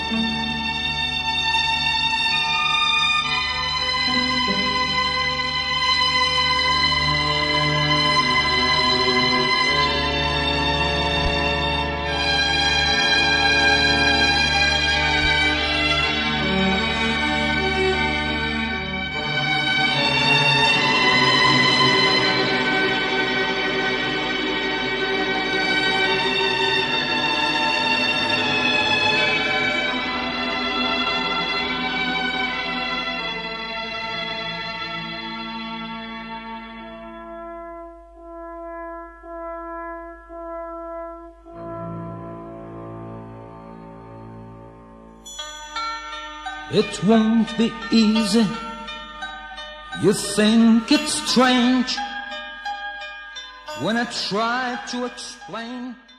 It won't be easy. You think it's strange when I try to explain